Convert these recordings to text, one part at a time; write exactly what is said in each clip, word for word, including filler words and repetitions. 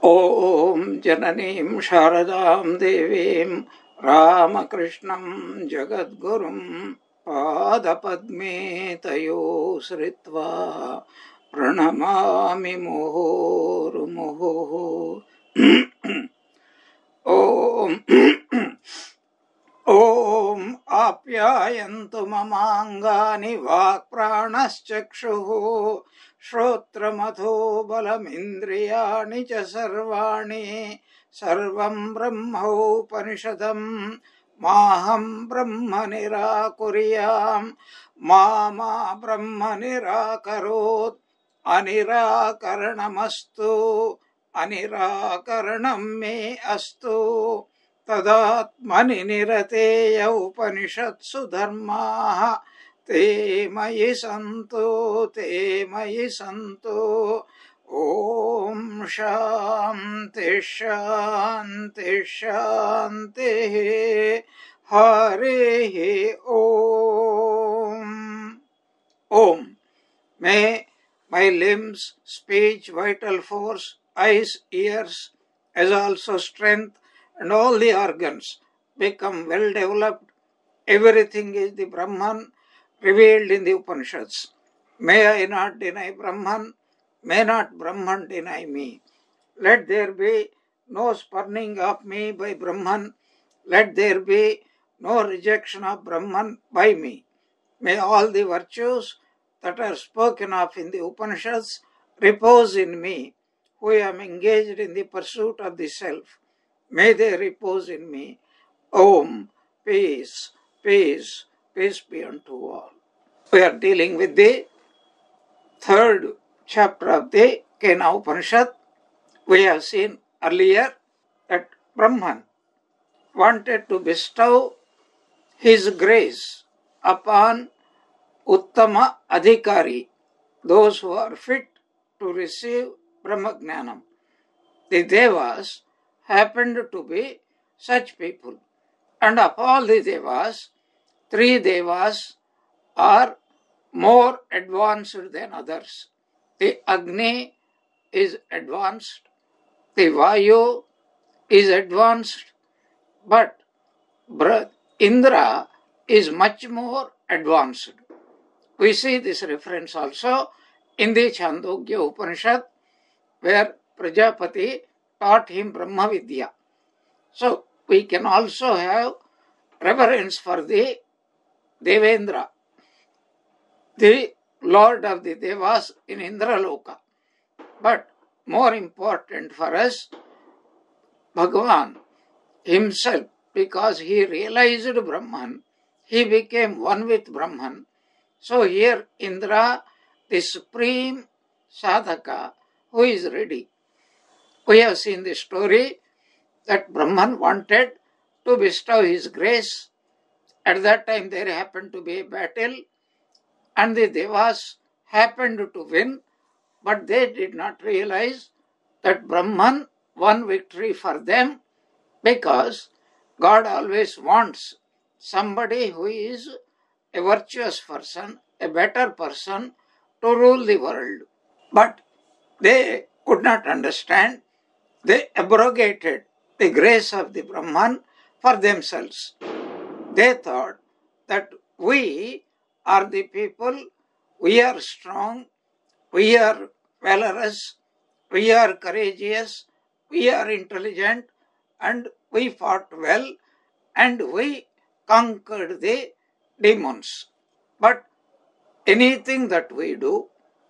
ॐ जननीं शारदां देवीं रामकृष्णं जगद्गुरुं पादपद्मे तयो श्रित्वा प्रणमामि मुहुर्मुहुः। ॐ ॐ आप्यायन्तु ममाङ्गानि वाक्प्राणश्चक्षुः श्रोत्रमथो बलमिन्द्रियाणि च सर्वाणि सर्वं ब्रह्मोपनिषदं माहं ब्रह्म निराकुर्यां मा मा ब्रह्म निराकरोत् अनिराकरणमस्तु अनिराकरणं मे अस्तु। तदात्मनि निरतेय उपनिषत्सु धर्माः ते मयि सन्तु ते मयि सन्तु। ॐ शान्ति शान्ति शान्तिः। हरिः ॐ। Om. May my limbs, speech, vital force, eyes, ears, as also strength, and all the organs become well developed. Everything is the Brahman revealed in the Upanishads. May I not deny Brahman, may not Brahman deny me. Let there be no spurning of me by Brahman, let there be no rejection of Brahman by me. May all the virtues that are spoken of in the Upanishads repose in me, who am engaged in the pursuit of the self. May they repose in me. Om, peace, peace, peace be unto all. We are dealing with the third chapter of the Kena Upanishad. We have seen earlier that Brahman wanted to bestow his grace upon Uttama Adhikari, those who are fit to receive Brahmagnanam. The Devas happened to be such people. And of all the Devas, three Devas are more advanced than others. The Agni is advanced, the Vayu is advanced, but Indra is much more advanced. We see this reference also in the Chandogya Upanishad, where Prajapati taught him Brahma Vidya. So we can also have reverence for the Devendra, the Lord of the Devas in Indraloka. But more important for us, Bhagavan himself, because he realized Brahman, he became one with Brahman. So here Indra, the supreme sadhaka, who is ready. We have seen the story that Brahman wanted to bestow his grace. At that time there happened to be a battle and the Devas happened to win, but they did not realize that Brahman won victory for them, because God always wants somebody who is a virtuous person, a better person to rule the world. But they could not understand. They abrogated the grace of the Brahman for themselves. They thought that we are the people, we are strong, we are valorous, we are courageous, we are intelligent, and we fought well, and we conquered the demons. But anything that we do,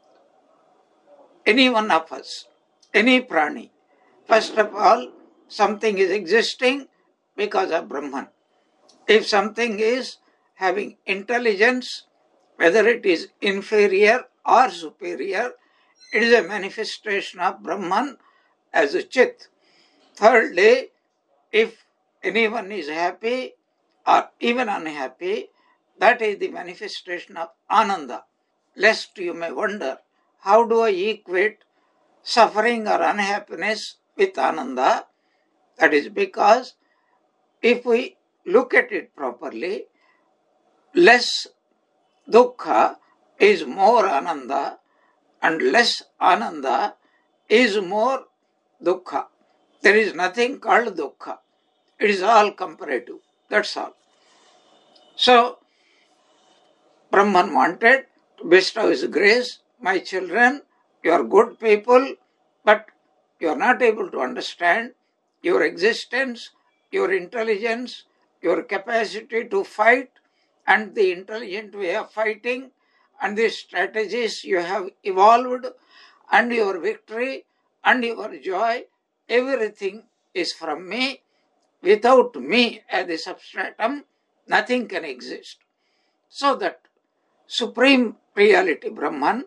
any one of us, any prani, first of all, something is existing because of Brahman. If something is having intelligence, whether it is inferior or superior, it is a manifestation of Brahman as a Chit. Thirdly, if anyone is happy or even unhappy, that is the manifestation of Ananda. Lest you may wonder, how do I equate suffering or unhappiness with Ananda? That is because if we look at it properly, less dukkha is more Ananda and less Ananda is more dukkha. There is nothing called dukkha. It is all comparative. That's all. So, Brahman wanted to bestow his grace. My children, you are good people, but you are not able to understand your existence, your intelligence, your capacity to fight, and the intelligent way of fighting, and the strategies you have evolved, and your victory, and your joy. Everything is from me. Without me as the substratum, nothing can exist. So that Supreme Reality Brahman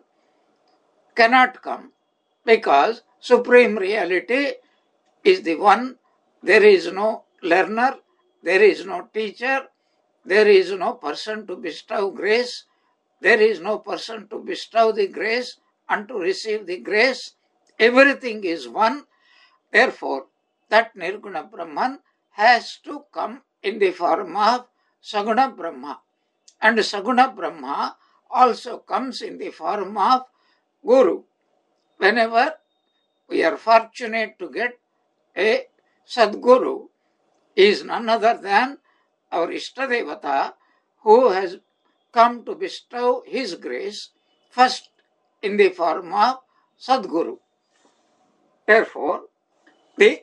cannot come, because Supreme Reality is the one. There is no learner, there is no teacher, there is no person to bestow grace, there is no person to bestow the grace and to receive the grace. Everything is one. Therefore, that Nirguna Brahman has to come in the form of Saguna Brahma. And Saguna Brahma also comes in the form of Guru. Whenever we are fortunate to get a Sadguru, he is none other than our Ishtadevata, who has come to bestow his grace first in the form of Sadguru. Therefore, the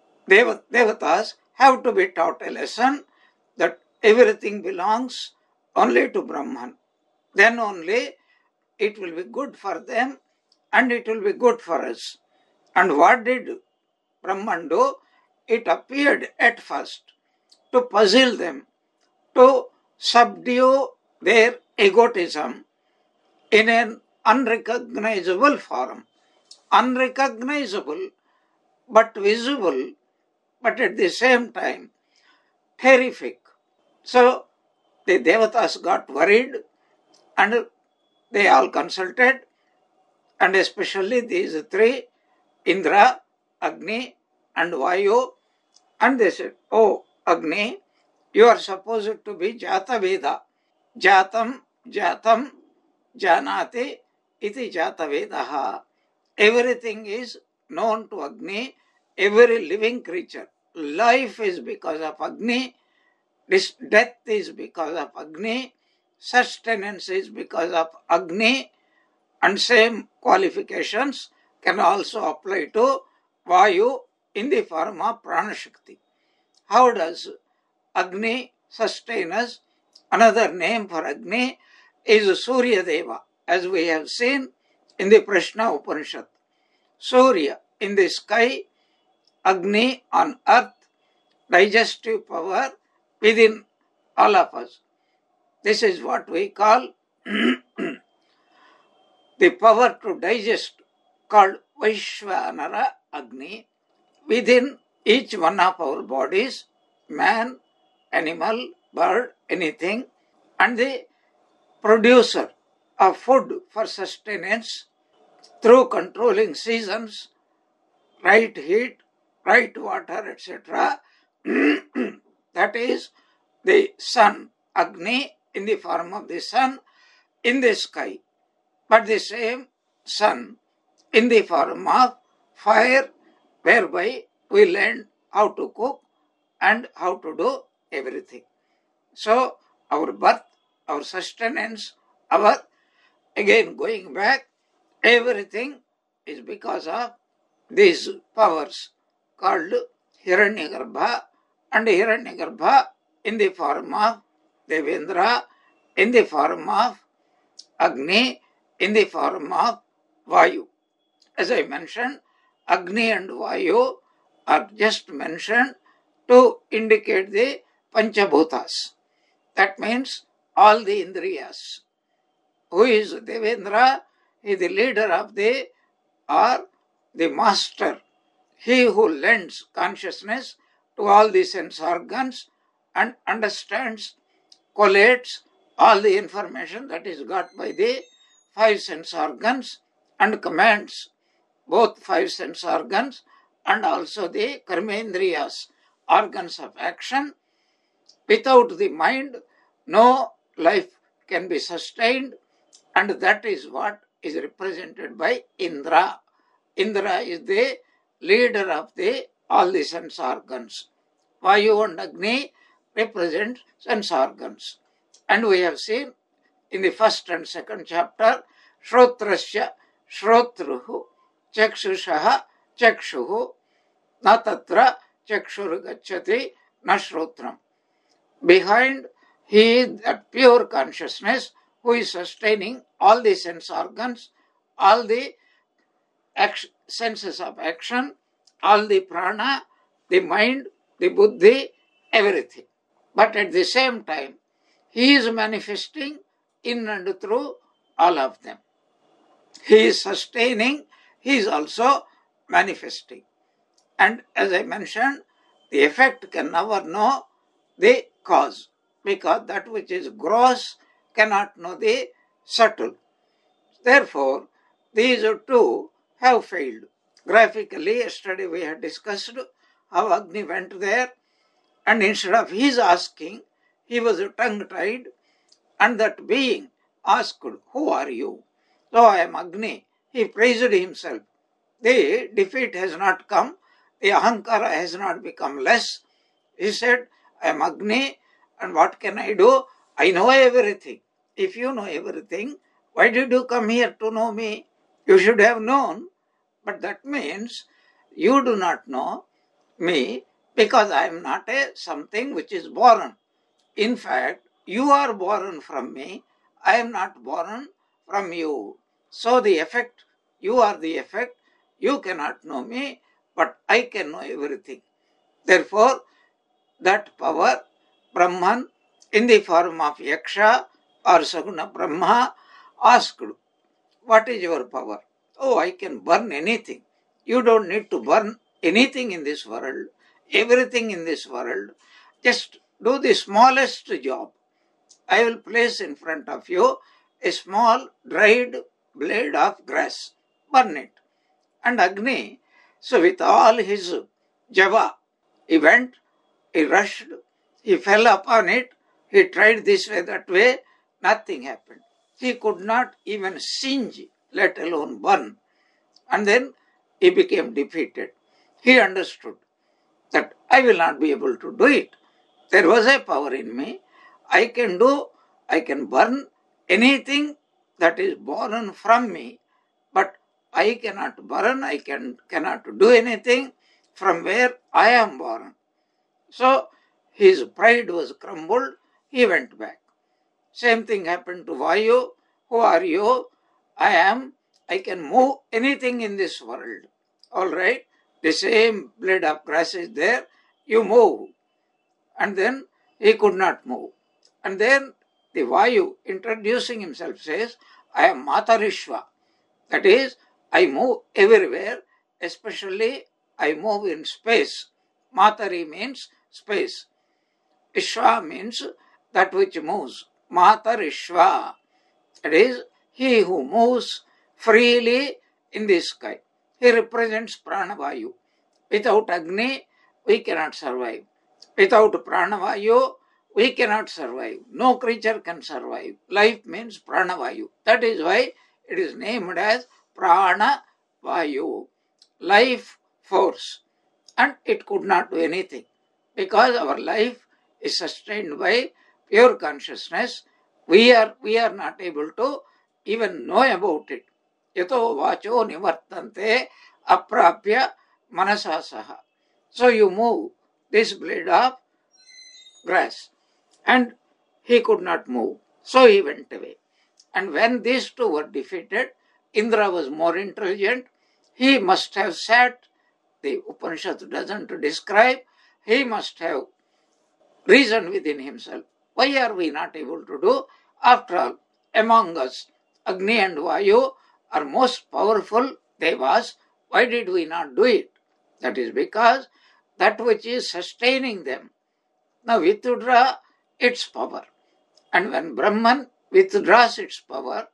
Devatas have to be taught a lesson that everything belongs only to Brahman. Then only it will be good for them and it will be good for us. And what did Brahman do? It appeared at first to puzzle them, to subdue their egotism in an unrecognizable form. Unrecognizable, but visible, but at the same time terrific. So the Devatas got worried and they all consulted, and especially these three, Indra, Agni and Vayu, and they said, oh Agni, you are supposed to be Jata Veda. Jatam, Jatam, Janati, iti Jata Vedaha. Everything is known to Agni, every living creature. Life is because of Agni, this death is because of Agni, sustenance is because of Agni, and same qualifications can also apply to Vayu in the form of Pranashakti. How does Agni sustain us? Another name for Agni is Surya Deva, as we have seen in the Prashna Upanishad. Surya in the sky, Agni on earth, digestive power within all of us. This is what we call the power to digest, called Vaishvanara Agni, within each one of our bodies, man, animal, bird, anything, and the producer of food for sustenance through controlling seasons, right heat, right water, et cetera. That is the sun, Agni, in the form of the sun in the sky. But the same sun in the form of fire, whereby we learn how to cook and how to do everything. So our birth, our sustenance, our, again going back, everything is because of these powers called Hiranyagarbha, and Hiranyagarbha in the form of Devendra, in the form of Agni, in the form of Vayu. As I mentioned, Agni and Vayu are just mentioned to indicate the Panchabhutas. That means all the Indriyas. Who is Devendra? He is the leader of the, or the master. He who lends consciousness to all the sense organs and understands, collates all the information that is got by the five sense organs and commands both five sense organs and also the karmendriyas, organs of action. Without the mind, no life can be sustained, and that is what is represented by Indra. Indra is the leader of the all the sense organs. Vayu and Agni represent sense organs. And we have seen in the first and second chapter, Shrotrasya Shrotruhu Chakshushaha Chakshuhu Na Tatra Chakshur Gacchati Na Shrotram. Behind he is that pure consciousness who is sustaining all the sense organs, all the action, senses of action, all the prana, the mind, the buddhi, everything. But at the same time, he is manifesting in and through all of them. He is sustaining, he is also manifesting. And as I mentioned, the effect can never know the cause, because that which is gross cannot know the subtle. Therefore, these two have failed. Graphically, yesterday we had discussed how Agni went there, and instead of his asking, he was tongue-tied, and that being asked, "Who are you?" "So I am Agni." He praised himself. The defeat has not come, the ahankara has not become less. He said, "I am Agni, and what can I do? I know everything." If you know everything, why did you come here to know me? You should have known. But that means you do not know me because I am not a something which is born. In fact, you are born from me. I am not born from you. So the effect, you are the effect. You cannot know me, but I can know everything. Therefore, that power, Brahman, in the form of Yaksha or Saguna Brahma, asked, "What is your power?" "Oh, I can burn anything." "You don't need to burn anything in this world, everything in this world. Just do the smallest job. I will place in front of you a small dried blade of grass. Burn it." And Agni, so with all his java, he went, he rushed, he fell upon it, he tried this way, that way, nothing happened. He could not even singe, let alone burn. And then he became defeated. He understood that I will not be able to do it. There was a power in me. I can do, I can burn anything that is born from me, but I cannot burn, I can, cannot do anything from where I am born. So his pride was crumbled, he went back. Same thing happened to Vayu. "Who are you?" "I am, I can move anything in this world." "All right, the same blade of grass is there, you move." And then he could not move. And then the Vayu, introducing himself, says, "I am Matarishva." That is, I move everywhere, especially I move in space. Matari means space. Ishva means that which moves. Matarishva. That is, he who moves freely in the sky. He represents Pranavayu. Without Agni, we cannot survive. Without Pranavayu, we cannot survive. No creature can survive. Life means Pranavayu. That is why it is named as Pranavayu, life force. And it could not do anything, because our life is sustained by pure consciousness. We are, we are not able to even know about it. Yato vacho nivartante aprapya manasa saha. So you move this blade of grass, and he could not move. So he went away. And when these two were defeated, Indra was more intelligent. He must have sat, the Upanishad doesn't describe, he must have reasoned within himself. Why are we not able to do? After all, among us, Agni and Vayu are most powerful devas. Why did we not do it? That is because that which is sustaining them now withdraw its power. And when Brahman withdraws its power,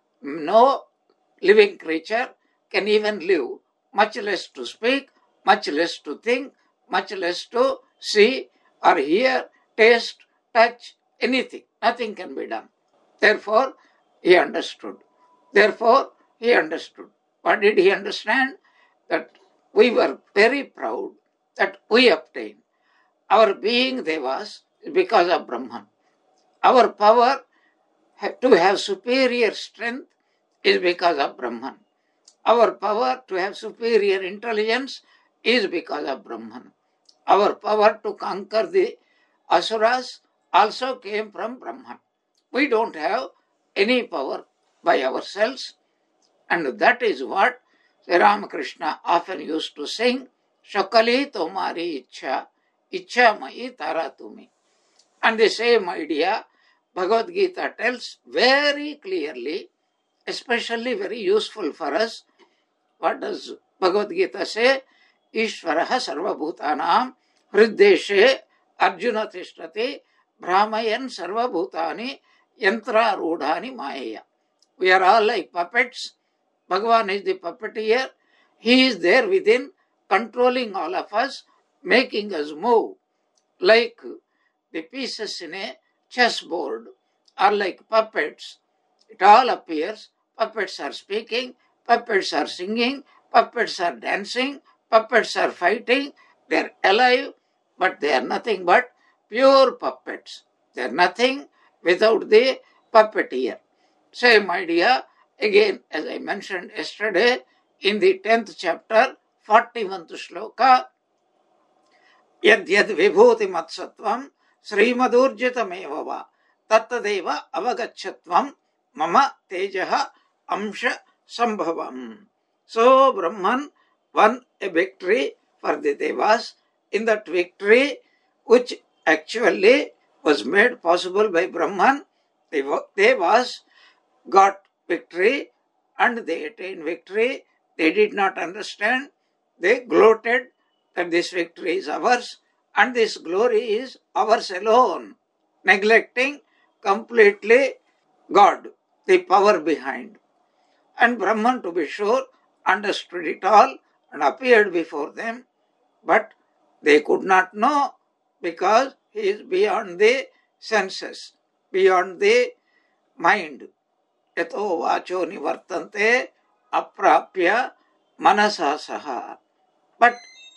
no living creature can even live, much less to speak, much less to think, much less to see or hear, taste, touch, anything. Nothing can be done. Therefore, he understood. Therefore, he understood. What did he understand? That we were very proud that we obtained. Our being Devas is because of Brahman. Our power to have superior strength is because of Brahman. Our power to have superior intelligence is because of Brahman. Our power to conquer the Asuras also came from Brahman. We don't have any power by ourselves, and that is what Sri Ramakrishna often used to sing, Shakali tomari ichha, ichha mai tara tumi. And the same idea Bhagavad Gita tells very clearly, especially very useful for us. What does Bhagavad Gita say? Ishvaraha sarvabhutanam hriddeshe arjuna tishtati brahmayan sarvabhutani yantra rudhani maya. We are all like puppets. Bhagavan is the puppeteer. He is there within, controlling all of us, making us move. Like the pieces in a chessboard are like puppets. It all appears. Puppets are speaking, puppets are singing, puppets are dancing, puppets are fighting. They are alive, but they are nothing but pure puppets. They are nothing without the puppeteer. Same idea, again, as I mentioned yesterday, in the tenth chapter, forty-first shloka, Yad yad vibhuti matsatvam srimadurjitameva va tattadeva avagachatvam mama tejaha amsha sambhavam. So Brahman won a victory for the Devas. In that victory, which actually was made possible by Brahman, the Devas got victory and they attained victory. They did not understand. They gloated that this victory is ours and this glory is ours alone, neglecting completely God, the power behind. And Brahman, to be sure, understood it all and appeared before them, but they could not know because he is beyond the senses, beyond the mind. Yato vacho nivartante aprapya manasa saha. But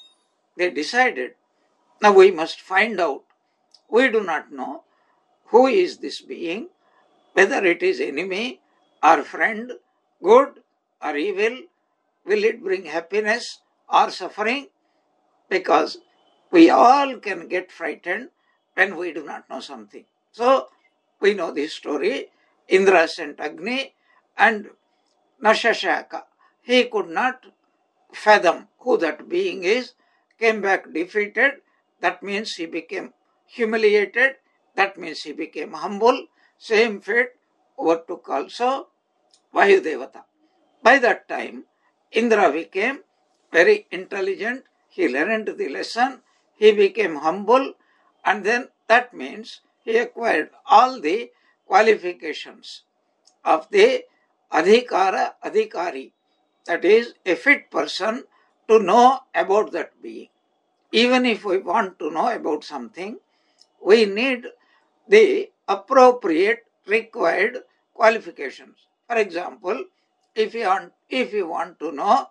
they decided, now we must find out. We do not know who is this being, whether it is enemy or friend, good or evil, will it bring happiness or suffering? Because we all can get frightened when we do not know something. So, we know this story. Indra sent Agni and Nashashaka, he could not fathom who that being is, came back defeated. That means he became humiliated. That means he became humble. Same fate overtook also Vayudevata. By that time, Indra became very intelligent. He learned the lesson. He became humble. And then that means he acquired all the qualifications of the Adhikara Adhikari. That is, a fit person to know about that being. Even if we want to know about something, we need the appropriate required qualifications. For example, if you want, if you want to know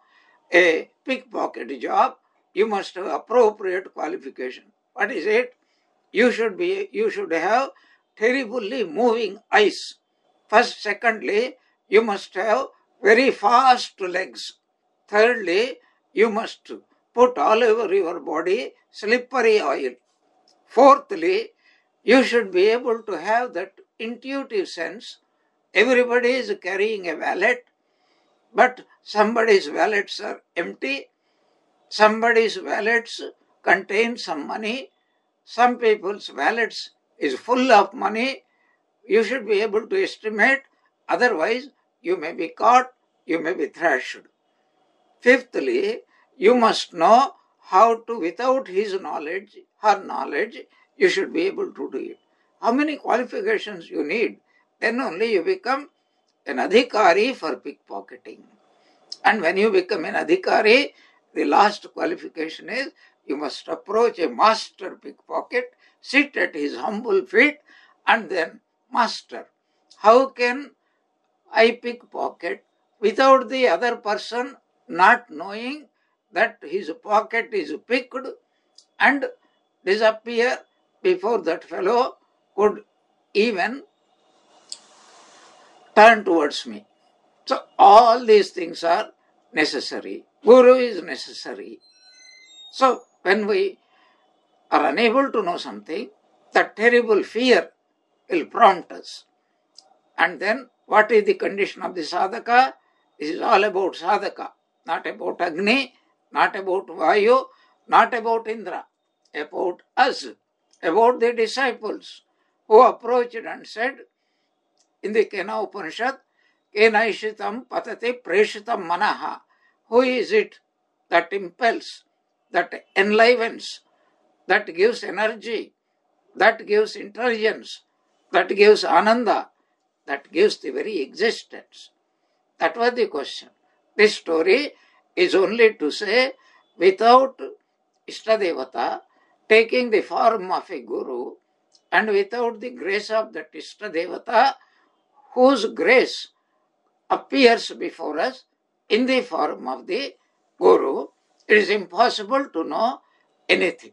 a pickpocket job, you must have appropriate qualification. What is it? You should be, you should have terribly moving eyes. First, secondly, you must have very fast legs. Thirdly, you must put all over your body slippery oil. Fourthly, you should be able to have that intuitive sense. Everybody is carrying a wallet, but somebody's wallets are empty. Somebody's wallets contain some money. Some people's wallets is full of money. You should be able to estimate. Otherwise, you may be caught, you may be thrashed. Fifthly, you must know how to, without his knowledge, her knowledge, you should be able to do it. How many qualifications you need? Then only you become an adhikari for pickpocketing. And when you become an adhikari, the last qualification is you must approach a master pickpocket, sit at his humble feet, and then, master, how can I pickpocket without the other person not knowing that his pocket is picked and disappear before that fellow could even turn towards me. So all these things are necessary. Guru is necessary. So when we are unable to know something, that terrible fear will prompt us. And then what is the condition of the sadhaka? This is all about sadhaka, not about Agni, not about Vayu, not about Indra, about us, about the disciples who approached and said in the Kena Upanishad, Kenaishitam patati preshitam manaha. Who is it that impels, that enlivens, that gives energy, that gives intelligence, that gives ananda, that gives the very existence? That was the question. This story is only to say, without Ishtadevata taking the form of a guru, and without the grace of that Ishtadevata, whose grace appears before us in the form of the guru, it is impossible to know anything.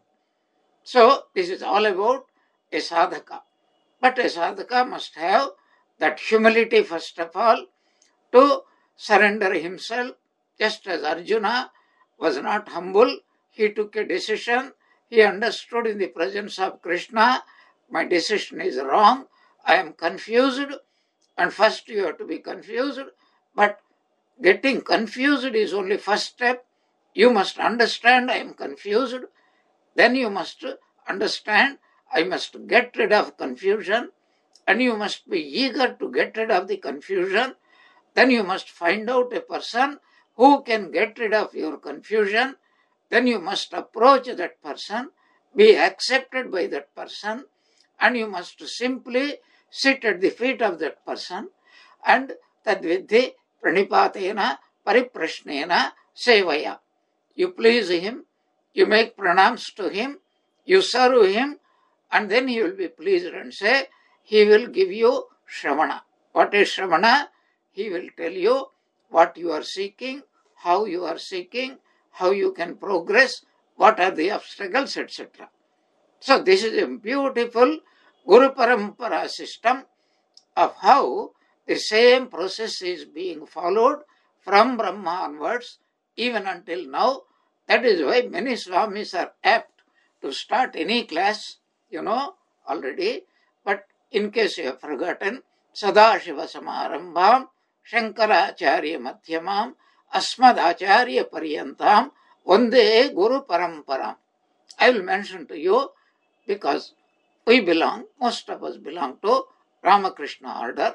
So this is all about a sadhaka. But a sadhaka must have that humility first of all, to surrender himself, just as Arjuna was not humble. He took a decision. He understood in the presence of Krishna, my decision is wrong. I am confused. And first you have to be confused. But getting confused is only first step. You must understand I am confused. Then you must understand I must get rid of confusion. And you must be eager to get rid of the confusion. Then you must find out a person who can get rid of your confusion. Then you must approach that person, be accepted by that person, and you must simply sit at the feet of that person, and tadvidhi pranipatena pariprashnena sevaya. You please him, you make pranams to him, you serve him, and then he will be pleased and say, he will give you shravana. What is shravana? He will tell you what you are seeking, how you are seeking, how you can progress, what are the obstacles, et cetera. So this is a beautiful Guru Parampara system of how the same process is being followed from Brahma onwards, even until now. That is why many Swamis are apt to start any class, you know, already. But in case you have forgotten, Sadashiva Samarambham, Shankaracharya Madhyamam, Asmadacharya Paryantam, Vande Guru Paramparam. I will mention to you because we belong, most of us belong to Ramakrishna order.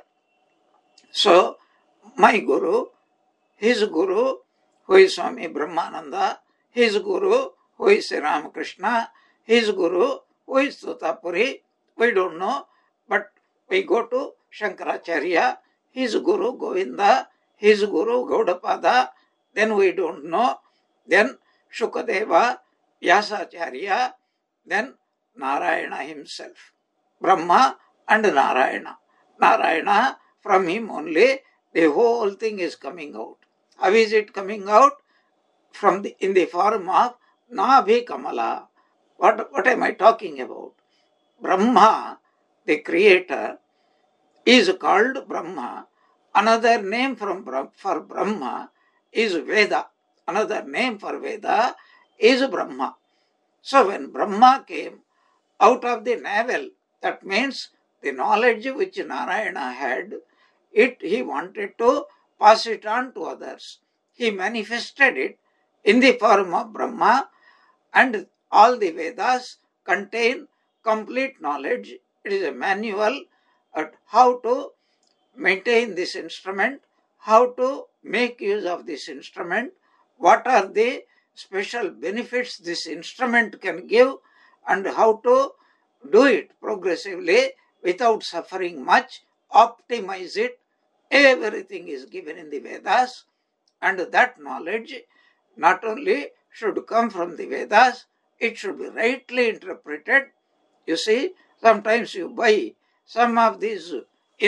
So, my Guru, his Guru, who is Swami Brahmananda, his Guru, who is Sri Ramakrishna, his Guru, who is Tutapuri, we don't know, but we go to Shankaracharya, his Guru Govinda, his Guru Gaudapada, then we don't know, then Shukadeva, Vyasacharya, then Narayana himself, Brahma and Narayana. Narayana, from him only, the whole thing is coming out. How is it coming out? From the, in the form of Nabhi Kamala. What, what am I talking about? Brahma, the creator, is called Brahma. Another name from, for Brahma is Veda. Another name for Veda is Brahma. So when Brahma came out of the navel, that means the knowledge which Narayana had, it he wanted to pass it on to others. He manifested it in the form of Brahma, and all the Vedas contain complete knowledge. It is a manual at how to maintain this instrument, how to make use of this instrument, what are the special benefits this instrument can give, and how to do it progressively without suffering much, optimize it. Everything is given in the Vedas, and that knowledge not only should come from the Vedas, it should be rightly interpreted. You see, sometimes you buy some of these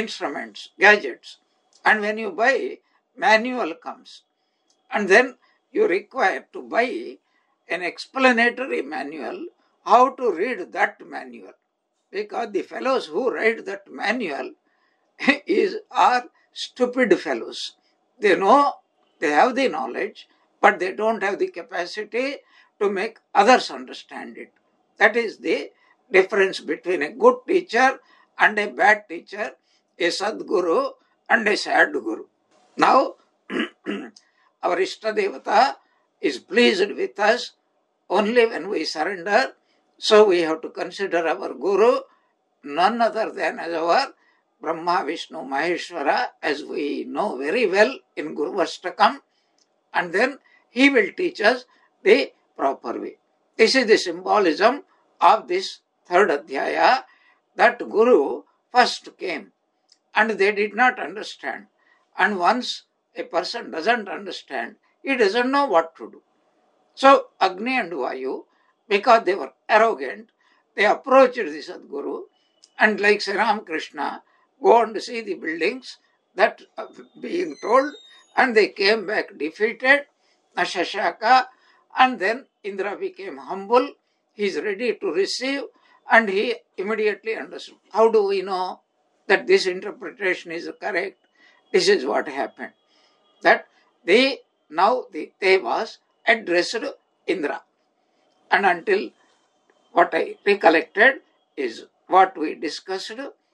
instruments, gadgets, and when you buy, manual comes, and then you require to buy an explanatory manual how to read that manual, because the fellows who write that manual is are stupid fellows. They know, they have the knowledge, but they don't have the capacity to make others understand it. That is the difference between a good teacher and a bad teacher, a Sadguru and a sad guru. Now, our Ishtadevata is pleased with us only when we surrender. So we have to consider our Guru none other than as our Brahma, Vishnu, Maheshwara, as we know very well in Guru Ashtakam, and then he will teach us the proper way. This is the symbolism of this third Adhyaya, that Guru first came and they did not understand. And once a person doesn't understand, he doesn't know what to do. So Agni and Vayu, because they were arrogant, they approached the Sadguru and like Sri Ramakrishna, go and see the buildings that are being told, and they came back defeated, Shashaka, and then Indra became humble, he is ready to receive, and he immediately understood. How do we know that this interpretation is correct? This is what happened. That they, now the Devas addressed Indra. And until what I recollected is what we discussed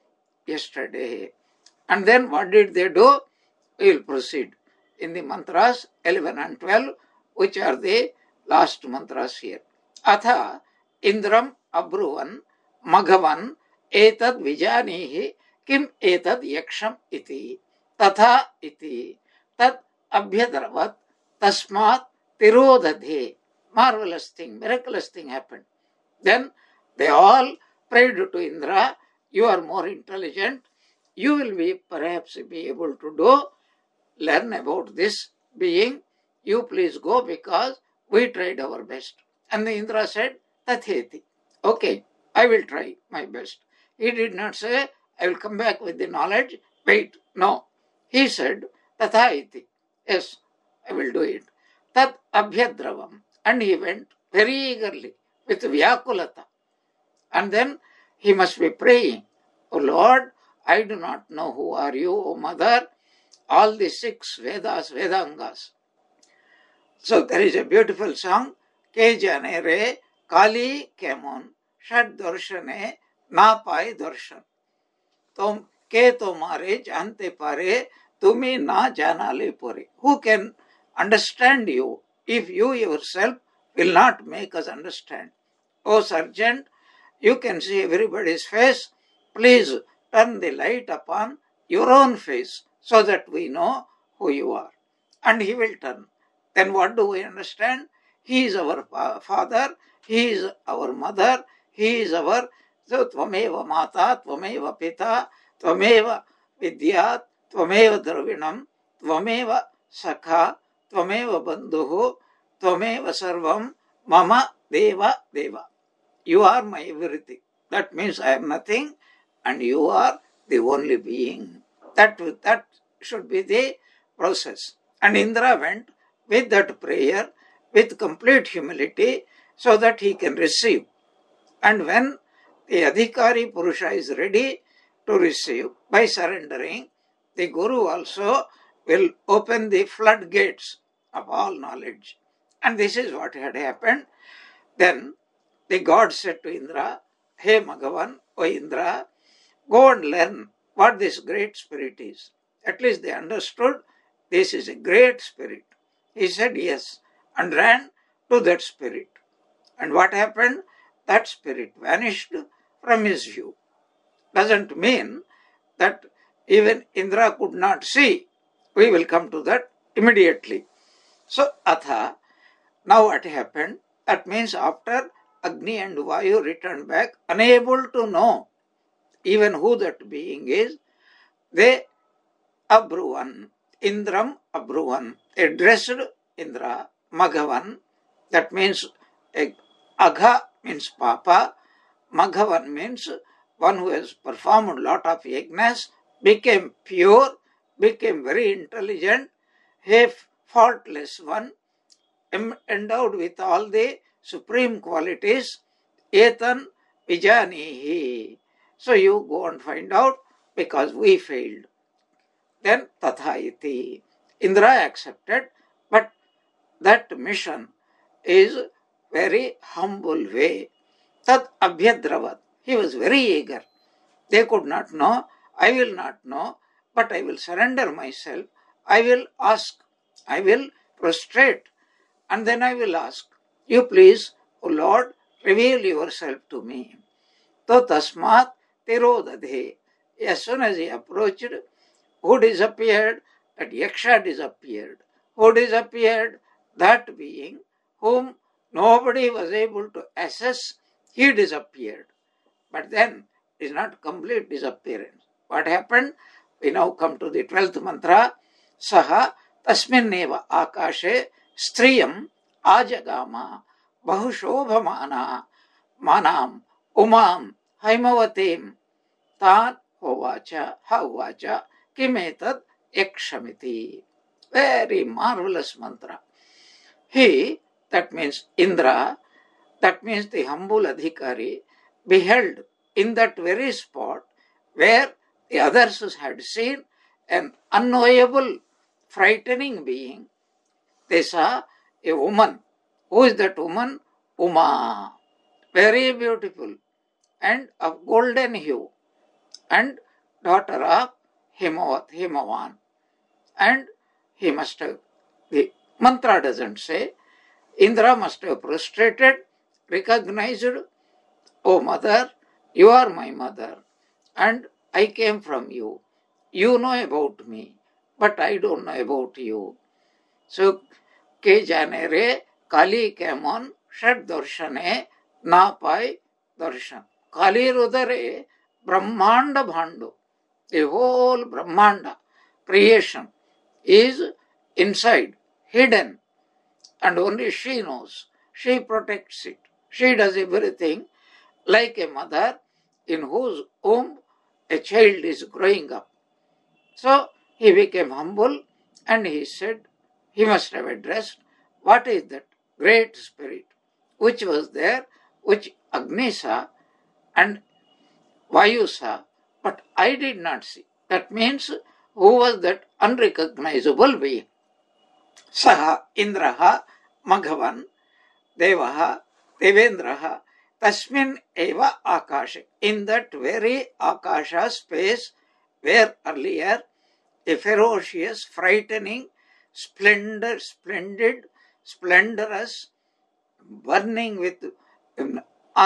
yesterday. And then what did they do? We will proceed in the mantras eleven and twelve, which are the last mantras here. Atha Indram Abruvan Maghavan Etad Vijanihi Kim Etad Yaksham Iti Tatha Iti Tat Abhyadaravat Tasmat Tirodadhe. Marvelous thing, miraculous thing happened. Then they all prayed to Indra, you are more intelligent, you will be perhaps be able to do, learn about this being, you please go because we tried our best. And the Indra said, Tatheti. Okay, I will try my best. He did not say, I will come back with the knowledge, wait, no. He said, Tathaiti. Yes, I will do it. Tat Abhyadravam. And he went very eagerly with Vyakulata. And then he must be praying, O Lord, I do not know who are you, O Mother, all the six Vedas, Vedangas. So there is a beautiful song, Ke jane re Kali kemon Shad darshane na pai darshan. Tom ke tomare jante pare tumi na janale pore. Who can understand you if you yourself will not make us understand? O Sergeant, you can see everybody's face. Please turn the light upon your own face so that we know who you are. And he will turn. Then what do we understand? He is our father, he is our mother, he is our so Tvameva Mata, Tvameva Pita, Tvameva Vidyat, Tvameva Dravinam, Tvameva Sakha, Tvameva Bandhuhu, Tvameva Sarvam, Mama Deva Deva. You are my everything. That means I am nothing and you are the only being. That, that should be the process. And Indra went with that prayer with complete humility so that he can receive. And when the Adhikari Purusha is ready to receive by surrendering, the Guru also will open the floodgates of all knowledge. And this is what had happened. Then the god said to Indra, Hey Maghavan, O Indra, go and learn what this great spirit is. At least they understood this is a great spirit. He said yes and ran to that spirit. And what happened? That spirit vanished from his view. Doesn't mean that even Indra could not see. We will come to that immediately. So Atha, now what happened? That means after Agni and Vayu returned back, unable to know even who that being is, they Abruvan, Indram Abruvan, addressed Indra, Maghavan, that means Agha means Papa, Maghavan means one who has performed a lot of yajnas, became pure, became very intelligent, a faultless one, endowed with all the supreme qualities. Etan vijanihi. So you go and find out, because we failed. Then tatha iti. Indra accepted, but that mission is very humble way. Tat abhyadravat. He was very eager. They could not know. I will not know, but I will surrender myself. I will ask. I will prostrate. And then I will ask, you please, O Lord, reveal yourself to me. To tasmat tirodadhe. As soon as he approached, who disappeared? That Yaksha disappeared. Who disappeared? That being whom nobody was able to assess, he disappeared. But then it is not complete disappearance. What happened? We now come to the twelfth mantra. Saha tasminneva akashe striyam ajagama bahushobhamana manam umam haimavatim tan hovacha havacha kimetad yakshamiti. Very marvelous mantra. He, that means Indra, that means the humble adhikari, beheld in that very spot where the others had seen an unknowable, frightening being. They saw a woman. Who is that woman? Uma. Very beautiful and of golden hue, and daughter of Himavat, Himavan. And he must have, the mantra doesn't say, Indra must have prostrated, recognized, O mother, you are my mother, and I came from you. You know about me, but I don't know about you. So, ke jane re kali kemon shad darshane na pai darshan. Kali rudare brahmanda bhandu. The whole brahmanda creation is inside, hidden, and only she knows. She protects it. She does everything, like a mother in whose womb a child is growing up. So he became humble, and he said, he must have addressed, what is that great spirit which was there, which Agni saw and Vayu saw, but I did not see. That means, who was that unrecognizable being? Saha Indraha Maghavan Devaha Devendraha Tasmin Eva Akasha. In that very Akasha space where earlier a ferocious, frightening, splendid, splendid, splendorous, burning with um,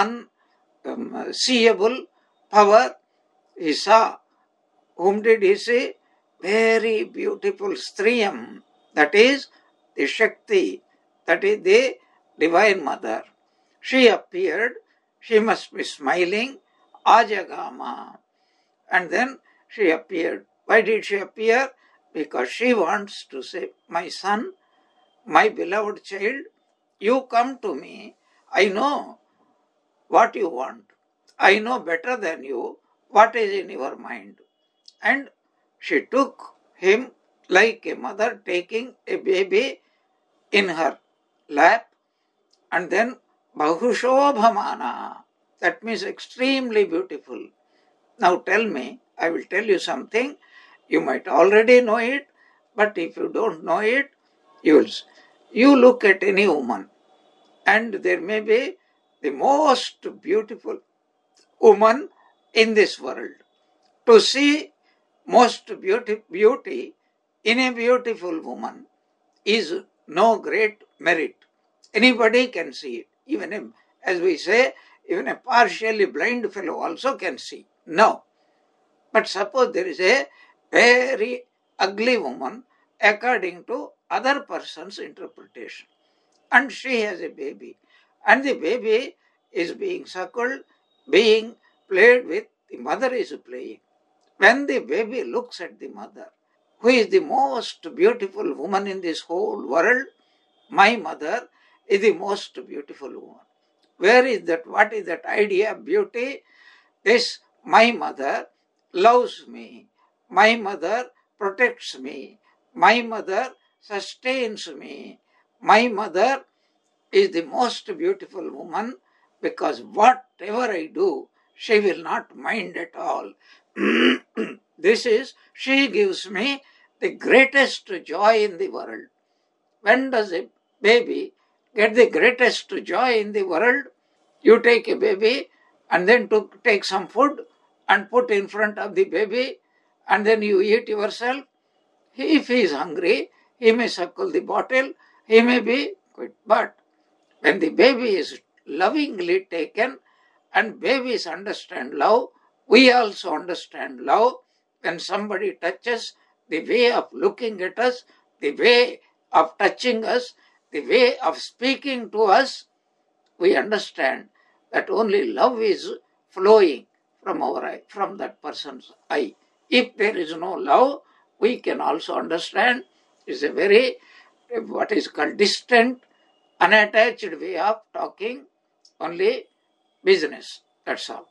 unseeable power, he saw. Whom did he see? Very beautiful Striyam, that is the Shakti, that is the Divine Mother. She appeared, she must be smiling, Ajagama. And then she appeared. Why did she appear? Because she wants to say, my son, my beloved child, you come to me. I know what you want. I know better than you what is in your mind. And she took him like a mother taking a baby in her lap, and then Bahushobhamana. That means extremely beautiful. Now tell me, I will tell you something. You might already know it, but if you don't know it, you will. You look at any woman, and there may be the most beautiful woman in this world. To see most beauty, beauty in a beautiful woman is no great merit. Anybody can see it. Even a, as we say, even a partially blind fellow also can see. No. But suppose there is a very ugly woman according to other person's interpretation, and she has a baby, and the baby is being suckled, being played with, the mother is playing. When the baby looks at the mother, who is the most beautiful woman in this whole world? My mother is the most beautiful woman. Where is that? What is that idea of beauty? This, my mother loves me. My mother protects me. My mother sustains me. my mother is the most beautiful woman because whatever I do, she will not mind at all. This is, she gives me the greatest joy in the world. When does a baby get the greatest joy in the world? You take a baby and then to take some food and put in front of the baby and then you eat yourself. If he is hungry, he may suckle the bottle, he may be quit. But when the baby is lovingly taken and babies understand love, we also understand love. When somebody touches, the way of looking at us, the way of touching us, the way of speaking to us, we understand that only love is flowing from our eye, from that person's eye. If there is no love, we can also understand it's a very, what is called distant, unattached way of talking, only business, that's all.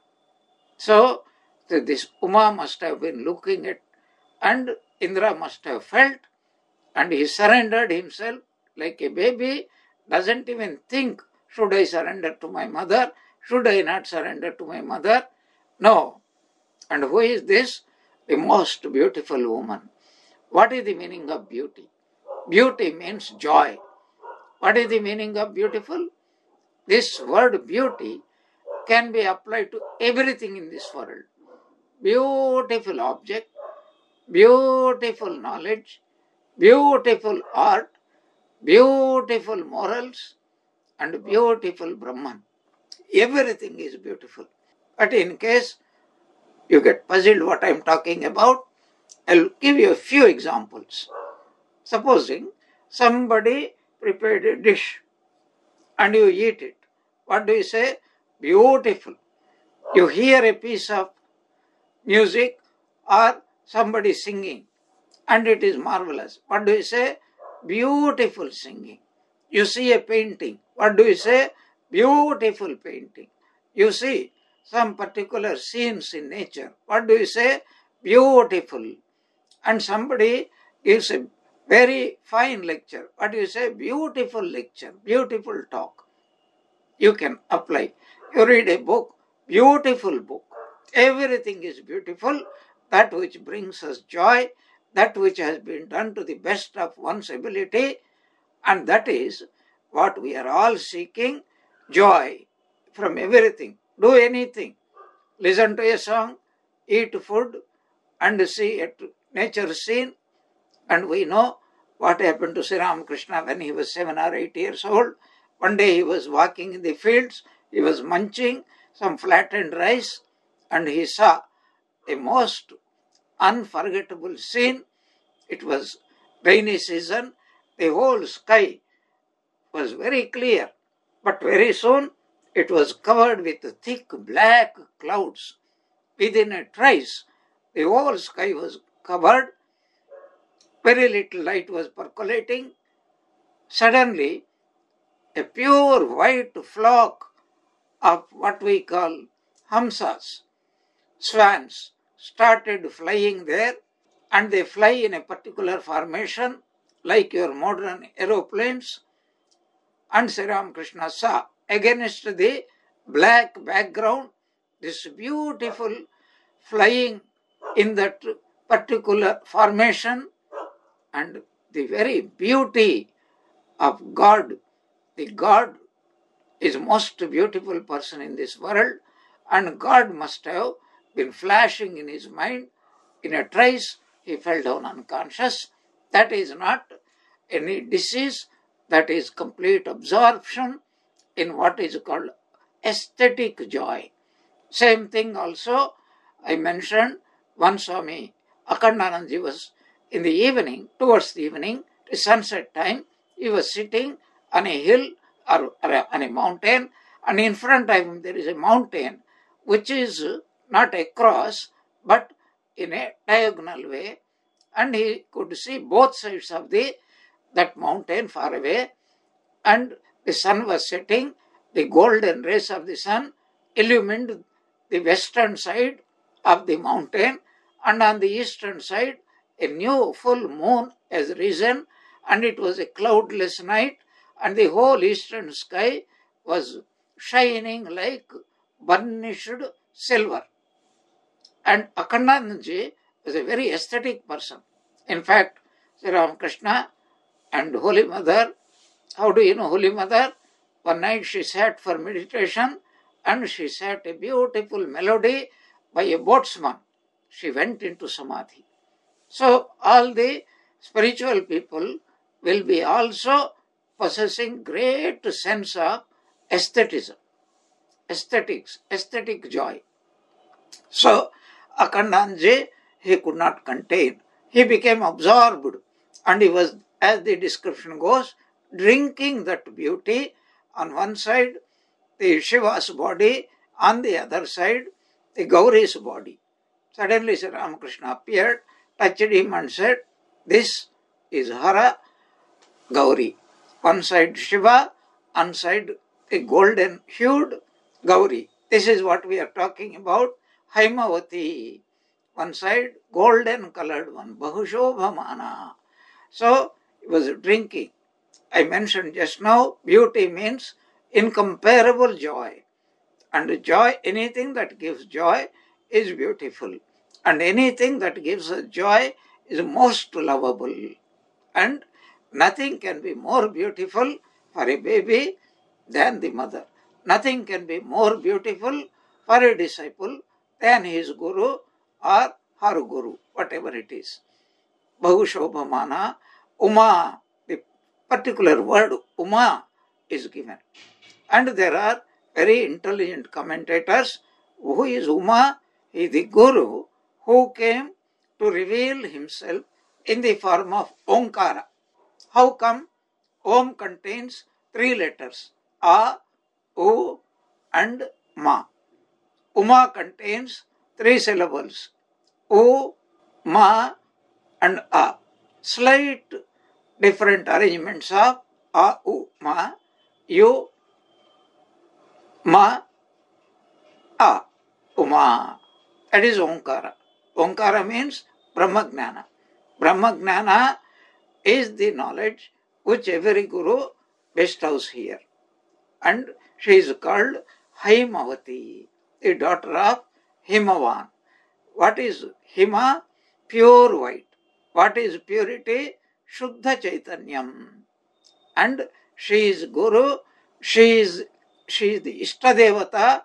So, this Uma must have been looking at, and Indra must have felt, and he surrendered himself like a baby, doesn't even think, should I surrender to my mother? Should I not surrender to my mother? No. And who is this? The most beautiful woman. What is the meaning of beauty? Beauty means joy. What is the meaning of beautiful? This word beauty can be applied to everything in this world. Beautiful object, beautiful knowledge, beautiful art, beautiful morals, and beautiful Brahman. Everything is beautiful. But in case you get puzzled what I am talking about, I'll give you a few examples. Supposing somebody prepared a dish and you eat it. What do you say? Beautiful. You hear a piece of music or somebody singing and it is marvelous. What do you say? Beautiful singing. You see a painting. What do you say? Beautiful painting. You see some particular scenes in nature. What do you say? Beautiful. And somebody gives a very fine lecture. What do you say? Beautiful lecture, beautiful talk. You can apply. You read a book, beautiful book. Everything is beautiful. That which brings us joy, that which has been done to the best of one's ability, and that is what we are all seeking, joy from everything. Do anything. Listen to a song, eat food, and see a nature scene. And we know what happened to Sri Ramakrishna when he was seven or eight years old. One day he was walking in the fields, he was munching some flattened rice, and he saw a most unforgettable scene. It was rainy season, the whole sky was very clear, but very soon it was covered with thick black clouds. Within a trice, the whole sky was covered. Very little light was percolating. Suddenly, a pure white flock of what we call hamsas, swans, started flying there, and they fly in a particular formation like your modern aeroplanes. And Sri Ramakrishna saw against the black background this beautiful flying in that particular formation, and the very beauty of God. The God is most beautiful person in this world, and God must have been flashing in his mind. In a trice, he fell down unconscious. That is not any disease, that is complete absorption in what is called aesthetic joy. Same thing also, I mentioned, one Swami Akhandanandji was in the evening, towards the evening, the sunset time, he was sitting on a hill or, or on a mountain, and in front of him there is a mountain which is not a cross but in a diagonal way, and he could see both sides of the that mountain far away, and the sun was setting. The golden rays of the sun illumined the western side of the mountain, and on the eastern side a new full moon has risen, and it was a cloudless night, and the whole eastern sky was shining like burnished silver. And Akhandanandaji was a very aesthetic person. In fact, Sri Ramakrishna and Holy Mother, how do you know Holy Mother? One night she sat for meditation and she sat a beautiful melody by a boatsman. She went into Samadhi. So all the spiritual people will be also possessing great sense of aestheticism, aesthetics, aesthetic joy. So Akhandanandaji, he could not contain. He became absorbed and he was, as the description goes, drinking that beauty. On one side, the Shiva's body, on the other side, the Gauri's body. Suddenly Sri Ramakrishna appeared, touched him and said, "This is Hara Gauri." One side Shiva, one side a golden hued Gauri. This is what we are talking about. Haimavati. One side golden colored one, Bahushobhamana. So he was drinking. I mentioned just now, beauty means incomparable joy. And joy, anything that gives joy is beautiful. And anything that gives us joy is most lovable. And nothing can be more beautiful for a baby than the mother. Nothing can be more beautiful for a disciple than his guru or her guru, whatever it is. Bahushobhamana, Uma, the particular word Uma is given. And there are very intelligent commentators. Who is Uma? He is the guru who came to reveal himself in the form of Omkara. How come? Om contains three letters, A, U and Ma. Uma contains three syllables, U, Ma and A. Slight different arrangements of A, U, Ma, U, Ma, A, Uma. That is Omkara. Omkara means Brahmagnana. Brahmagnana is the knowledge which every guru bestows here. And she is called Haimavati, the daughter of Himavan. What is Hima? Pure white. What is purity? Shuddha Chaitanyam. And she is Guru, she is, she is the Ishtadevata,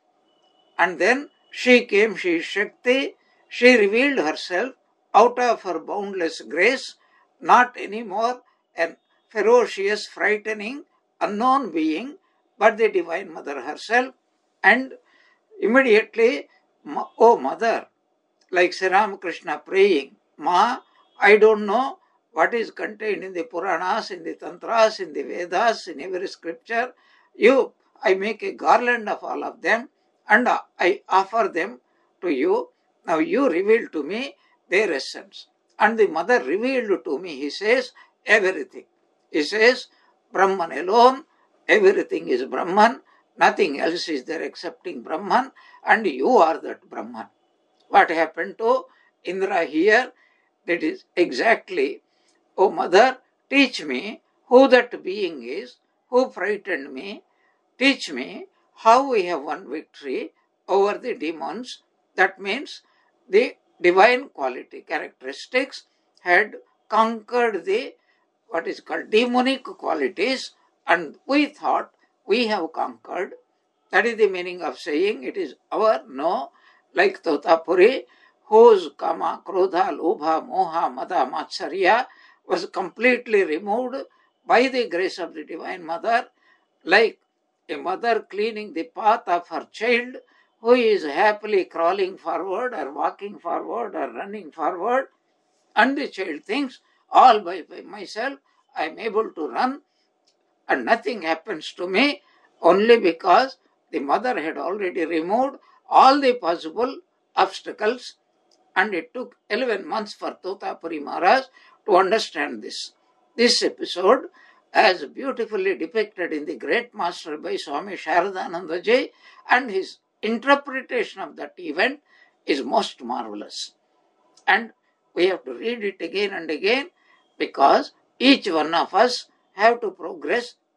and then she came, she is Shakti, she revealed herself out of her boundless grace, not anymore a ferocious, frightening, unknown being, but the Divine Mother herself. And immediately, oh Mother, like Sri Ramakrishna praying, Ma, I don't know what is contained in the Puranas, in the Tantras, in the Vedas, in every scripture. You, I make a garland of all of them and I offer them to you. Now you reveal to me their essence. And the Mother revealed to me, he says, everything. He says, Brahman alone, everything is Brahman, nothing else is there excepting Brahman, and you are that Brahman. What happened to Indra here? That is exactly, oh Mother, teach me who that being is, who frightened me, teach me how we have won victory over the demons. That means the divine quality, characteristics had conquered the, what is called demonic qualities, and we thought we have conquered. That is the meaning of saying it is our. No, like Totapuri, whose kama, krodha, lobha, moha, mada, matsarya was completely removed by the grace of the Divine Mother, like a mother cleaning the path of her child who is happily crawling forward or walking forward or running forward, and the child thinks, all by, by myself I am able to run and nothing happens to me, only because the mother had already removed all the possible obstacles. And it took eleven months for Totapuri Maharaj to understand this. This episode, as beautifully depicted in the Great Master by Swami Sharadanandaji, and his interpretation of that event is most marvelous. And we have to read it again and again, because each one of us have to progress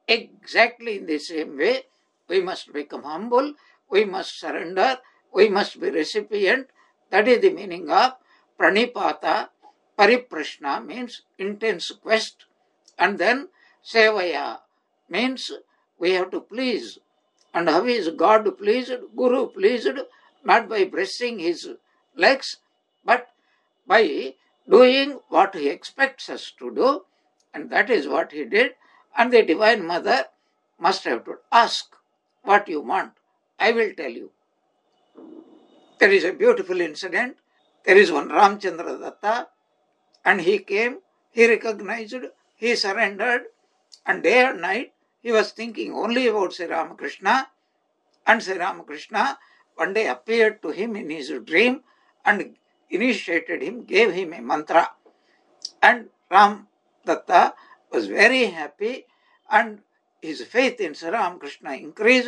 Exactly in the same way, we must become humble, we must surrender, we must be recipient. That is the meaning of pranipata. Pariprashna means intense quest, and then sevaya means we have to please. And how is God pleased? Guru pleased, not by pressing his legs, but by doing what he expects us to do, and that is what he did. And the Divine Mother must have to ask, what you want, I will tell you. There is a beautiful incident. There is one Ramchandra Datta, and he came, he recognized, he surrendered, and day and night he was thinking only about Sri Ramakrishna. And Sri Ramakrishna one day appeared to him in his dream and initiated him, gave him a mantra. And Ram Datta was very happy, and his faith in Sri Ramakrishna increased,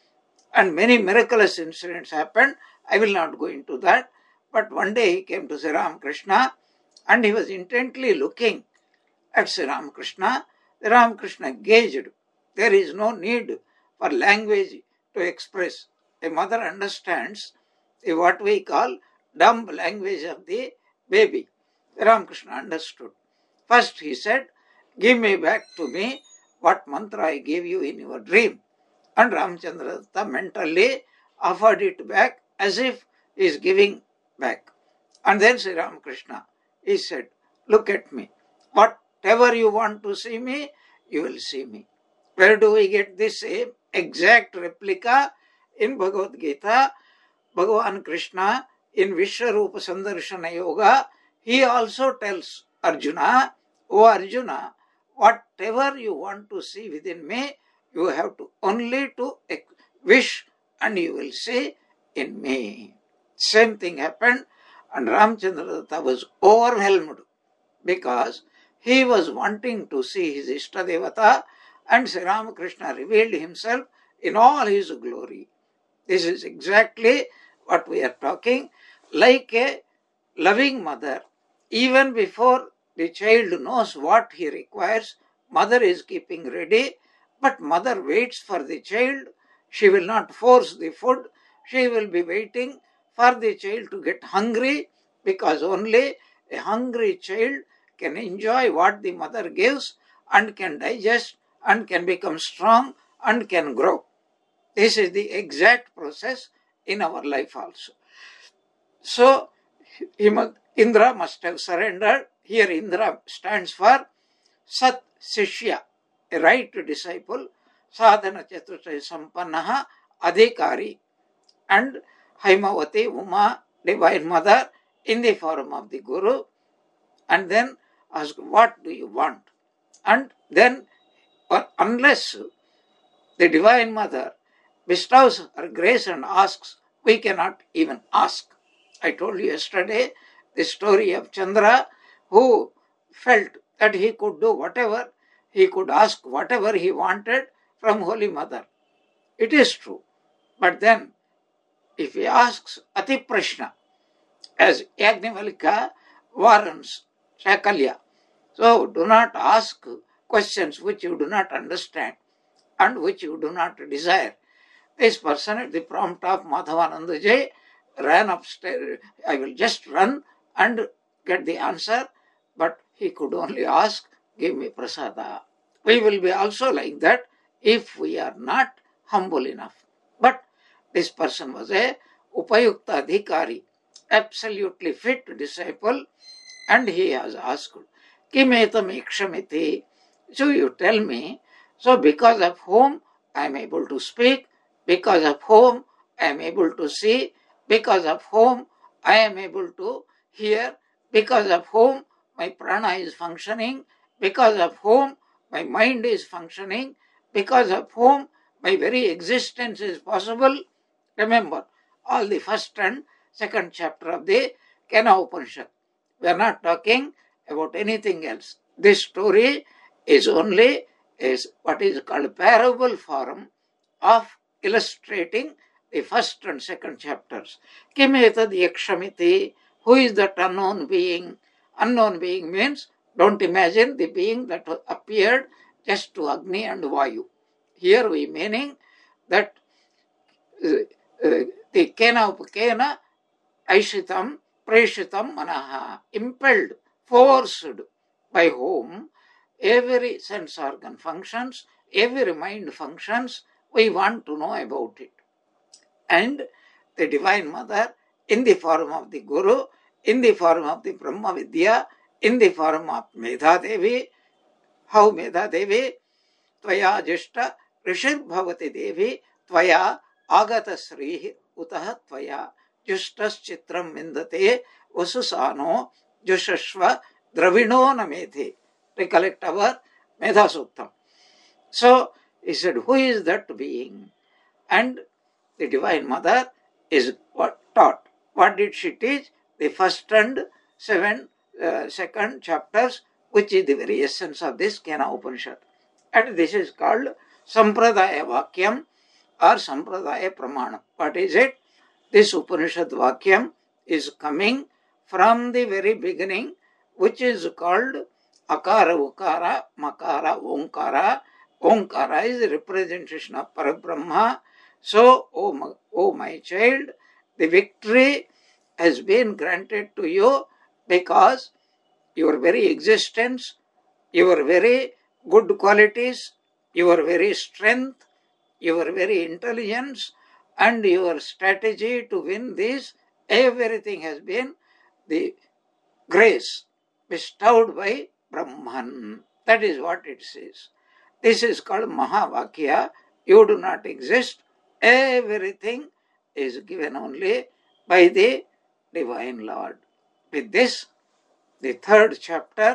and many miraculous incidents happened. I will not go into that. But one day he came to Sri Ramakrishna, and he was intently looking at Sri Ramakrishna. Sri Ramakrishna gazed. There is no need for language to express. A mother understands the what we call dumb language of the baby. Ramakrishna understood. First he said, give me back to me what mantra I gave you in your dream. And Ramchandra Datta mentally offered it back as if he is giving back. And then Sri Ramakrishna, he said, look at me. Whatever you want to see me, you will see me. Where do we get this same exact replica? In Bhagavad Gita, Bhagavan Krishna in Vishwarupa Sandarshana Yoga, he also tells Arjuna, O Arjuna, whatever you want to see within me, you have to only to wish and you will see in me. Same thing happened, and Ramchandra Datta was overwhelmed because he was wanting to see his Ishtadevata, and Sri Ramakrishna revealed himself in all his glory. This is exactly what we are talking. Like a loving mother, even before the child knows what he requires, mother is keeping ready, but mother waits for the child. She will not force the food. She will be waiting for the child to get hungry, because only a hungry child can enjoy what the mother gives and can digest and can become strong and can grow. This is the exact process in our life also. So, Indra must have surrendered. Here Indra stands for Sat Sishya, a right disciple, Sadhana Chaturtaya Sampannaha Adhikari, and Haimavati, Uma, Divine Mother, in the form of the Guru, and then ask, what do you want? And then, or unless the Divine Mother bestows her grace and asks, we cannot even ask. I told you yesterday the story of Chandra, who felt that he could do whatever, he could ask whatever he wanted from Holy Mother. It is true. But then, if he asks Ati Prashna, as Yajnavalkya warns Shakalya, so do not ask questions which you do not understand and which you do not desire. This person at the prompt of Madhavananda ran upstairs. I will just run and get the answer, but he could only ask, give me prasada. We will be also like that if we are not humble enough. But this person was a Upayukta Adhikari, absolutely fit disciple, and he has asked, Kimetam ikshamiti. So you tell me, so because of whom I am able to speak, because of whom I am able to see, because of whom I am able to hear, because of whom my prana is functioning, because of whom my mind is functioning, because of whom my very existence is possible. Remember, all the first and second chapter of the Kena Upanishad. We are not talking about anything else. This story is only is what is called parable form of illustrating the first and second chapters. Kim etad yakshamiti, who is that unknown being? Unknown being means, don't imagine the being that appeared just to Agni and Vayu. Here we meaning that uh, uh, the kena upakena aishitam preshitam manaha, impelled, forced by whom every sense organ functions, every mind functions, we want to know about it. And the Divine Mother, in the form of the Guru, in the form of the Brahma Vidya, in the form of Medha Devi, how Medha Devi, Tvaya Jishta Rishir Bhavati Devi, Tvaya Agata Sri Utah Tvaya Jushtas Chitram Mindate Vasusano Jushashva Dravino Namete. Recollect our Medha Suktam. So he said, who is that being? And the Divine Mother is what taught. What did she teach? The first and seven, uh, second chapters, which is the very essence of this Kena Upanishad. And this is called Sampradaya Vakyam or Sampradaya Pramanam. What is it? This Upanishad Vakyam is coming from the very beginning, which is called Akara, Ukara, Makara, Omkara. Omkara is the representation of Parabrahma. So, O my, oh my child, the victory has been granted to you because your very existence, your very good qualities, your very strength, your very intelligence, and your strategy to win this, everything has been the grace bestowed by Brahman. That is what it says. This is called Mahavakya. You do not exist. Everything is given only by the Divine Lord. With this, the third chapter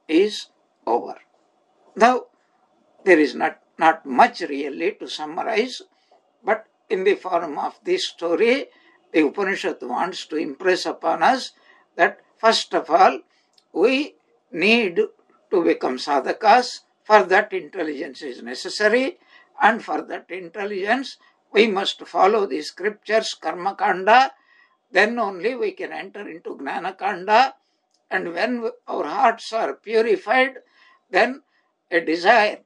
is over. Now, there is not, not much really to summarize, but in the form of this story, the Upanishad wants to impress upon us that first of all, we need to become sadhakas. For that, intelligence is necessary, and for that intelligence, we must follow the scriptures, Karma Kanda. Then only we can enter into Gnana Kanda. And when our hearts are purified, then a desire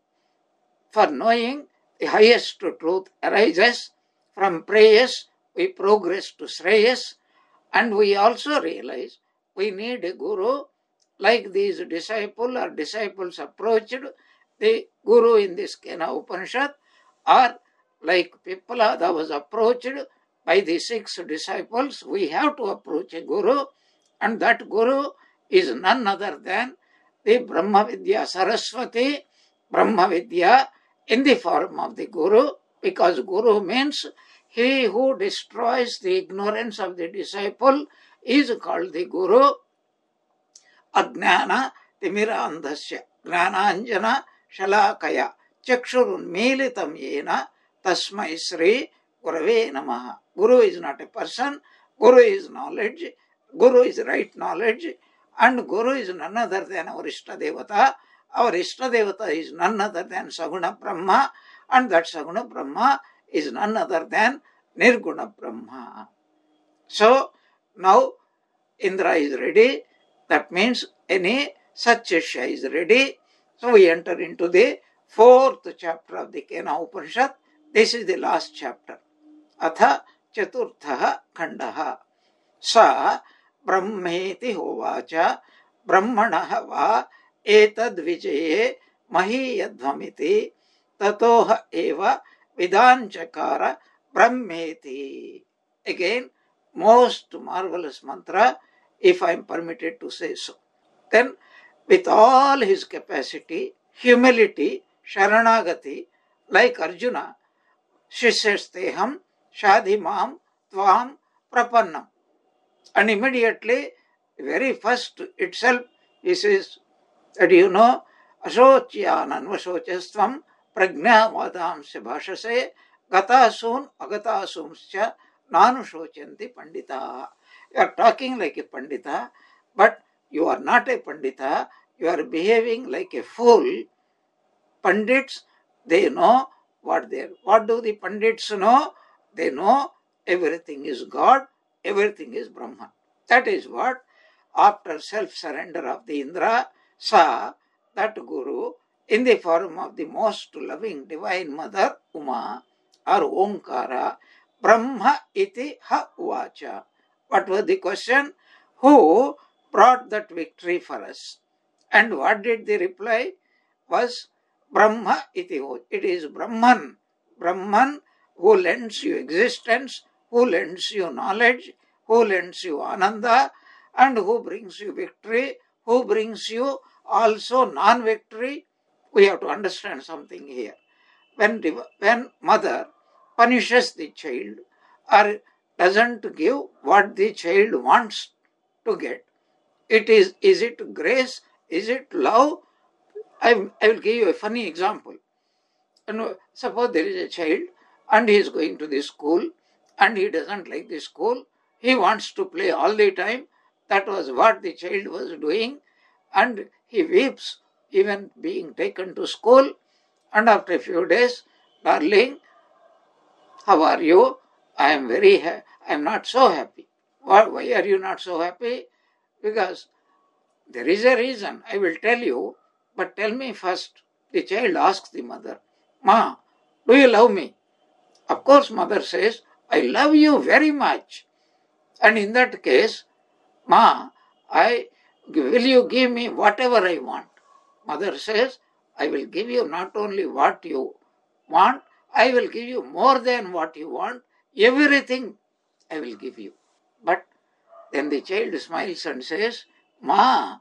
for knowing the highest truth arises. From prayers, we progress to Shreyas, and we also realize we need a guru. Like these disciples or disciples approached the guru in this Kena Upanishad, or like Pippalada was approached by the six disciples, we have to approach a guru, and that guru is none other than the Brahma Vidya Saraswati, Brahma Vidya in the form of the guru, because guru means he who destroys the ignorance of the disciple is called the guru. Ajnana timira andhasya gnananjana shalakaya chakshurunmilitam yena tasmai sri gurave namaha. Guru is not a person, guru is knowledge, guru is right knowledge, and guru is none other than our Ishtadevata. Our Ishtadevata is none other than Saguna Brahma, and that Saguna Brahma is none other than Nirguna Brahma. So, now Indra is ready. That means any such Shishya is ready. So we enter into the fourth chapter of the Kena Upanishad. This is the last chapter. Atha Chaturtha Khandaha. Sa Brahmeti Hovacha Brahmanaha va etad vijaye mahiyadvamiti tatoha eva vidanchakara Brahmeti. Again, most marvelous mantra, if I am permitted to say so. Then, with all his capacity, humility, sharanagati, like Arjuna, Shishasteham, Shadhimam, Tvam, Prapannam. And immediately, very first itself, he says that you know, Asocyanan Vasocastvam, Prajna Vadamsya Bhashase, Gatasun Agatasumscha, Nanu Shochanti Pandita. You are talking like a Pandita, but you are not a Pandita, you are behaving like a fool. Pandits, they know what they are. What do the Pandits know? They know everything is God, everything is Brahman. That is what, after self-surrender of the Indra, Sa, that Guru, in the form of the most loving divine mother Uma or Omkara, Brahma iti ha uvacha. What was the question? Who brought that victory for us? And what did the reply? Was Brahma iti ho. It is Brahman. Brahman who lends you existence, who lends you knowledge, who lends you ananda, and who brings you victory, who brings you also non-victory. We have to understand something here. When, when mother punishes the child or doesn't give what the child wants to get, it is, is it grace? Is it love? I, I will give you a funny example. You know, suppose there is a child and he is going to the school and he doesn't like the school. He wants to play all the time. That was what the child was doing. And he weeps even being taken to school. And after a few days, darling, how are you? I am very ha- I am not so happy. Why, why are you not so happy? Because there is a reason. I will tell you. But tell me first. The child asks the mother, Ma, do you love me? Of course, mother says, I love you very much. And in that case, Ma, I will you give me whatever I want? Mother says, I will give you not only what you want, I will give you more than what you want. Everything I will give you. But then the child smiles and says, Ma,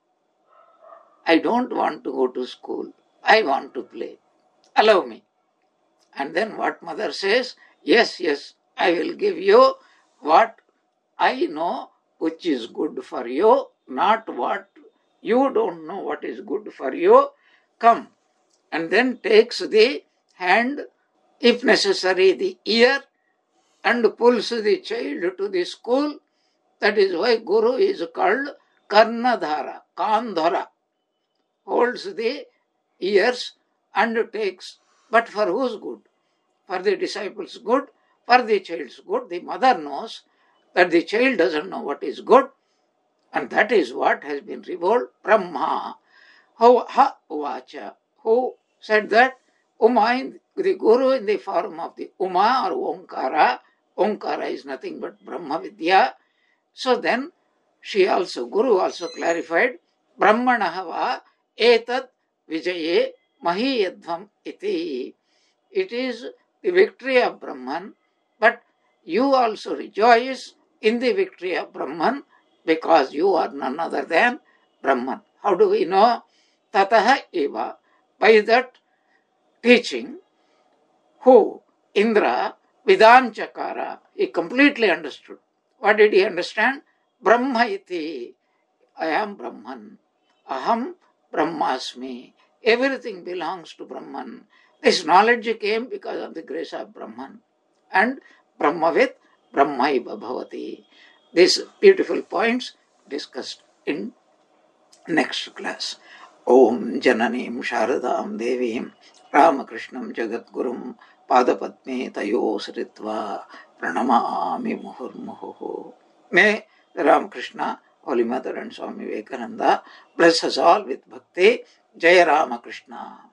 I don't want to go to school. I want to play. Allow me. And then what mother says, yes, yes, I will give you what I know which is good for you, not what you don't know what is good for you. Come. And then takes the hand, if necessary the ear, and pulls the child to the school. That is why Guru is called Karnadhara, Kandhara. Holds the ears and takes, but for whose good? For the disciples' good, for the child's good. The mother knows that the child doesn't know what is good, and that is what has been revealed. Brahma, how ha uvacha, who said that Uma, the Guru in the form of the Uma or Omkara. Omkara is nothing but Brahma Vidya. So then she also, Guru also clarified, Brahmanaha va etad vijaye mahiyadvam iti. It is the victory of Brahman, but you also rejoice in the victory of Brahman because you are none other than Brahman. How do we know? Tataha eva. By that teaching, who? Indra, Vidanchakara, he completely understood. What did he understand? Brahma iti. I am Brahman. Aham Brahmasmi. Everything belongs to Brahman. This knowledge came because of the grace of Brahman. And Brahmavit Brahmaiva Bhavati. These beautiful points discussed in next class. Om Jananim Sharadam Devim Ramakrishnam Jagadgurum Padapadme Tayo Sritva Pranamami Muhurmuhu. May Ramakrishna, Holy Mother and Swami Vivekananda bless us all with bhakti. Jaya Ramakrishna.